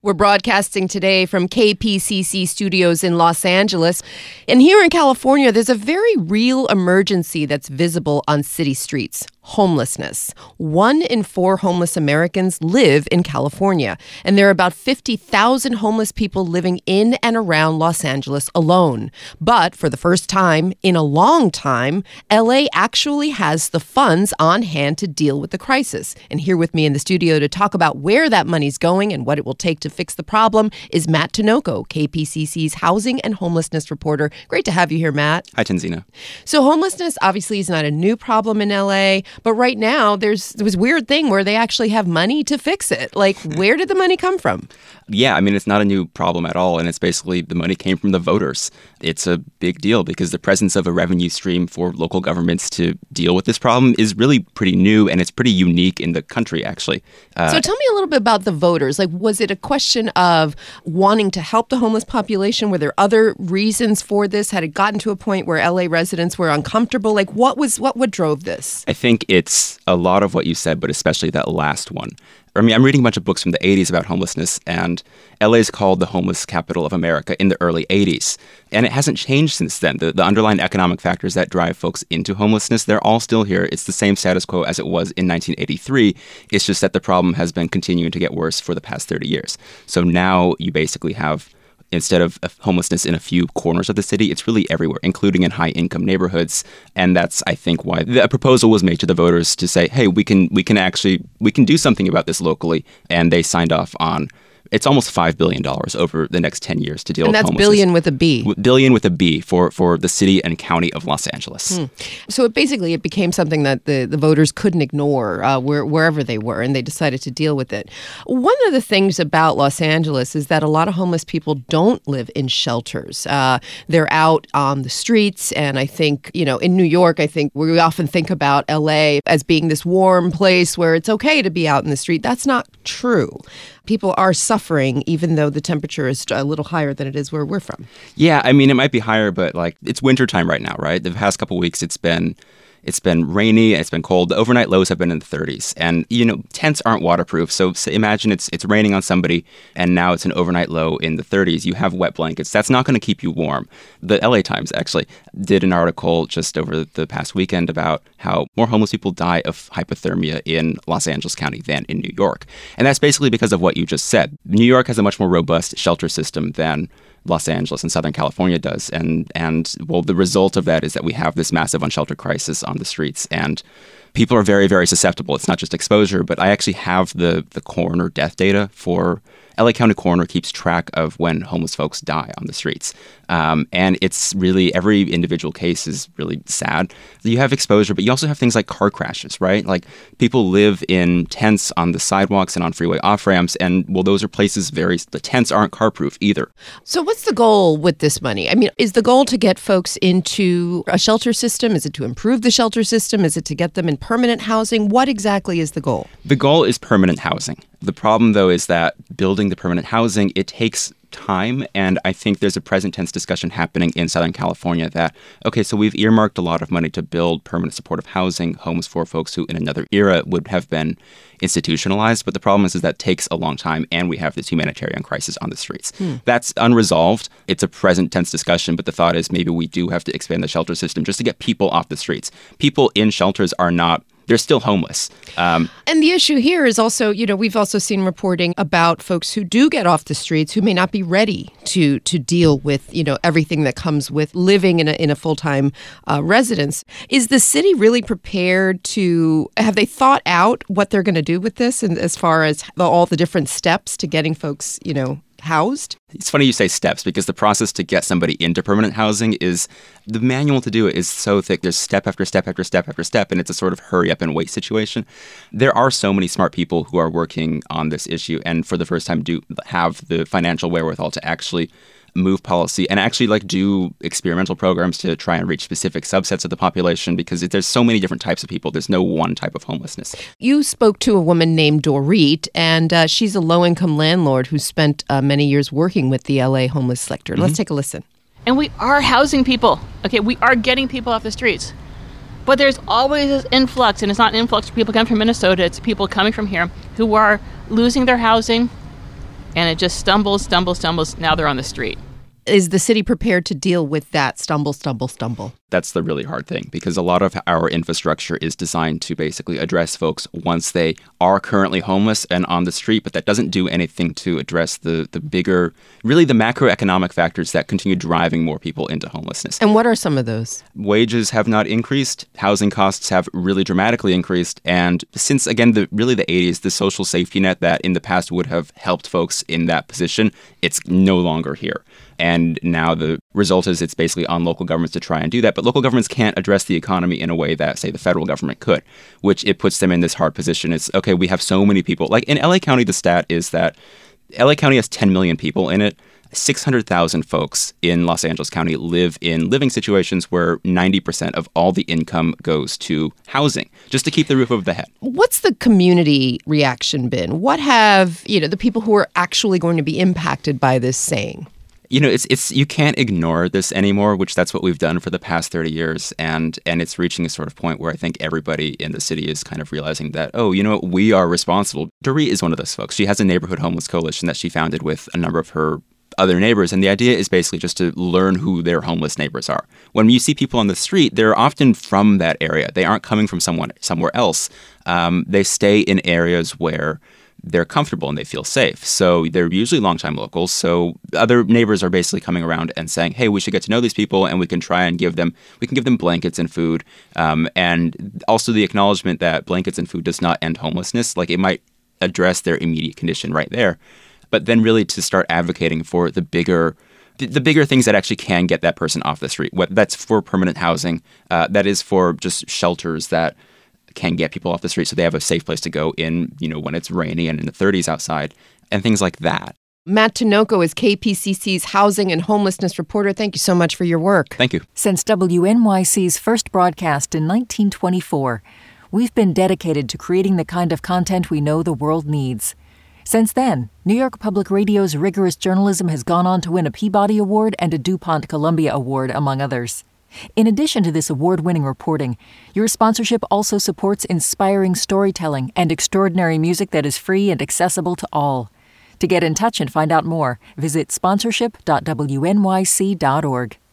We're broadcasting today from KPCC studios in Los Angeles. And here in California, there's a very real emergency that's visible on city streets. Homelessness. 1 in 4 homeless Americans live in California, and there are about 50,000 homeless people living in and around Los Angeles alone. But for the first time in a long time, LA actually has the funds on hand to deal with the crisis. And here with me in the studio to talk about where that money's going and what it will take to fix the problem is Matt Tinoco, KPCC's housing and homelessness reporter. Great to have you here, Matt. Hi, Tanzina. So homelessness obviously is not a new problem in LA. But right now, there's this weird thing where they actually have money to fix it. Like, where did the money come from? Yeah, I mean, it's not a new problem at all. And it's basically the money came from the voters. It's a big deal because the presence of a revenue stream for local governments to deal with this problem is really pretty new. And it's pretty unique in the country, actually. So tell me a little bit about the voters. Like, was it a question of wanting to help the homeless population? Were there other reasons for this? Had it gotten to a point where LA residents were uncomfortable? Like, what drove this? I think it's a lot of what you said, but especially that last one. I mean, I'm reading a bunch of books from the 80s about homelessness, and LA is called the homeless capital of America in the early 80s. And it hasn't changed since then. The underlying economic factors that drive folks into homelessness, they're all still here. It's the same status quo as it was in 1983. It's just that the problem has been continuing to get worse for the past 30 years. So now you basically have, instead of homelessness in a few corners of the city, it's really everywhere, including in high-income neighborhoods. And that's, I think, why the proposal was made to the voters to say, hey, we can do something about this locally. And they signed off on, it's almost $5 billion over the next 10 years to deal with homelessness. And that's billion with a B. Billion with a B for the city and county of Los Angeles. So it became something that the voters couldn't ignore wherever they were, and they decided to deal with it. One of the things about Los Angeles is that a lot of homeless people don't live in shelters. They're out on the streets, and I think, in New York, I think we often think about LA as being this warm place where it's okay to be out in the street. That's not true. People are suffering, even though the temperature is a little higher than it is where we're from. Yeah, I mean, it might be higher, but it's wintertime right now, right? The past couple of weeks, it's been rainy, it's been cold. The overnight lows have been in the 30s. And, tents aren't waterproof. So imagine it's raining on somebody, and now it's an overnight low in the 30s. You have wet blankets. That's not going to keep you warm. The LA Times actually did an article just over the past weekend about how more homeless people die of hypothermia in Los Angeles County than in New York. And that's basically because of what you just said. New York has a much more robust shelter system than Los Angeles and Southern California does. And the result of that is that we have this massive unsheltered crisis on the streets. And people are very, very susceptible. It's not just exposure, but I actually have the coroner death data for LA County Coroner keeps track of when homeless folks die on the streets. And it's really, every individual case is really sad. You have exposure, but you also have things like car crashes, right? Like people live in tents on the sidewalks and on freeway off-ramps, and those are places the tents aren't car-proof either. So what's the goal with this money? I mean, is the goal to get folks into a shelter system? Is it to improve the shelter system? Is it to get them in permanent housing? What exactly is the goal? The goal is permanent housing. The problem, though, is that building the permanent housing, it takes time. And I think there's a present tense discussion happening in Southern California that, okay, so we've earmarked a lot of money to build permanent supportive housing, homes for folks who in another era would have been institutionalized. But the problem is that takes a long time, and we have this humanitarian crisis on the streets. That's unresolved. It's a present tense discussion, but the thought is maybe we do have to expand the shelter system just to get people off the streets. People in shelters they're still homeless. And the issue here is also, we've also seen reporting about folks who do get off the streets who may not be ready to deal with, everything that comes with living in a full-time residence. Is the city really prepared have they thought out what they're going to do with this, and as far as all the different steps to getting folks, housed? It's funny you say steps, because the process to get somebody into permanent housing is, the manual to do it is so thick. There's step after step after step after step, and it's a sort of hurry up and wait situation. There are so many smart people who are working on this issue, and for the first time do have the financial wherewithal to actually move policy and actually do experimental programs to try and reach specific subsets of the population, because there's so many different types of people. There's no one type of homelessness. You spoke to a woman named Dorit, and she's a low-income landlord who spent many years working with the LA homeless sector. Let's take a listen. And we are housing people. Okay, we are getting people off the streets. But there's always this influx, and it's not an influx of people coming from Minnesota. It's people coming from here who are losing their housing And it just stumbles. Now they're on the street. Is the city prepared to deal with that stumble? That's the really hard thing, because a lot of our infrastructure is designed to basically address folks once they are currently homeless and on the street, but that doesn't do anything to address the bigger, really the macroeconomic factors that continue driving more people into homelessness. And what are some of those? Wages have not increased. Housing costs have really dramatically increased. And since, again, the 80s, the social safety net that in the past would have helped folks in that position, it's no longer here. And now the result is it's basically on local governments to try and do that. But local governments can't address the economy in a way that, say, the federal government could, which it puts them in this hard position. It's, okay, we have so many people. Like in LA County, the stat is that LA County has 10 million people in it. 600,000 folks in Los Angeles County live in living situations where 90% of all the income goes to housing, just to keep the roof over the head. What's the community reaction been? What have, the people who are actually going to be impacted by this saying? It's you can't ignore this anymore, which that's what we've done for the past 30 years. And it's reaching a sort of point where I think everybody in the city is kind of realizing that, we are responsible. Dorit is one of those folks. She has a neighborhood homeless coalition that she founded with a number of her other neighbors. And the idea is basically just to learn who their homeless neighbors are. When you see people on the street, they're often from that area. They aren't coming from somewhere else. They stay in areas where they're comfortable and they feel safe. So they're usually longtime locals. So other neighbors are basically coming around and saying, hey, we should get to know these people, and we can try and give them blankets and food. And also the acknowledgement that blankets and food does not end homelessness. Like, it might address their immediate condition right there. But then really to start advocating for the bigger things that actually can get that person off the street. That's for permanent housing. That is for just shelters that can get people off the street so they have a safe place to go in, when it's rainy and in the 30s outside, and things like that. Matt Tinoco is KPCC's housing and homelessness reporter. Thank you so much for your work. Thank you. Since WNYC's first broadcast in 1924, we've been dedicated to creating the kind of content we know the world needs. Since then, New York Public Radio's rigorous journalism has gone on to win a Peabody Award and a DuPont Columbia Award, among others. In addition to this award-winning reporting, your sponsorship also supports inspiring storytelling and extraordinary music that is free and accessible to all. To get in touch and find out more, visit sponsorship.wnyc.org.